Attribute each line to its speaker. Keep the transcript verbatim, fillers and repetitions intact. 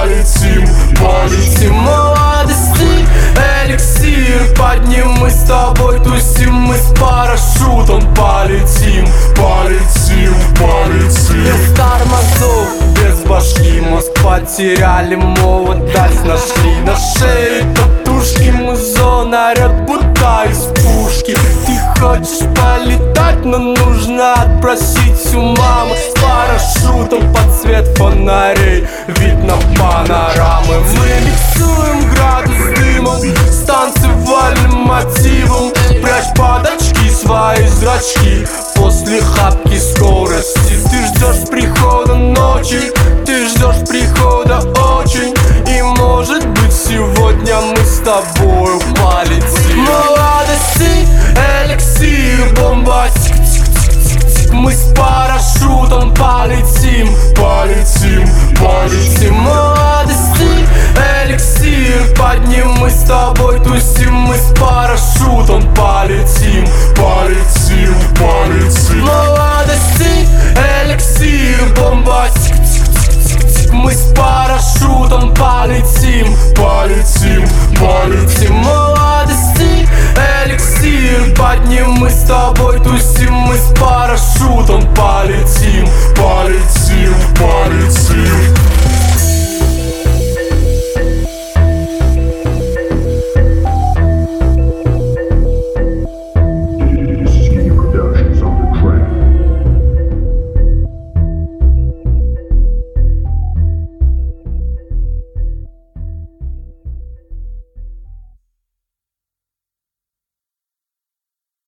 Speaker 1: полетим, полетим. Молодости эликсир, под ним мы с тобой тусим, мы с парашютом полетим, полетим, полетим. Без тормозов, без башки, мозг потеряли, молодость нашли. На шее татушки, музон орёт, будто из пушки. Ты хочешь полетать, но нужно отпросить у мамы. С парашютом под свет фонарей, вид на панорамы. Мы миксуем градус дымом с танцевальным мотивом. Прячь под очки свои зрачки, после хапки скорости. Ты ждешь прихода ночи, ты ждешь прихода очень. И может быть сегодня мы с тобою полетим. Молодости эликсир, бомба, тик-тик-тик-тик. Мы с парашютом полетим, полетим, полетим. Молодости эликсир, под ним мы с тобой тусим, мы с парашютом полетим, полетим, полетим. Молодости эликсир, бомба, тик-тик-тик-тик. Мы с парашютом полетим, полетим, полетим. Молодости эликсир, под ним мы с тобой тусим, мы с парашютом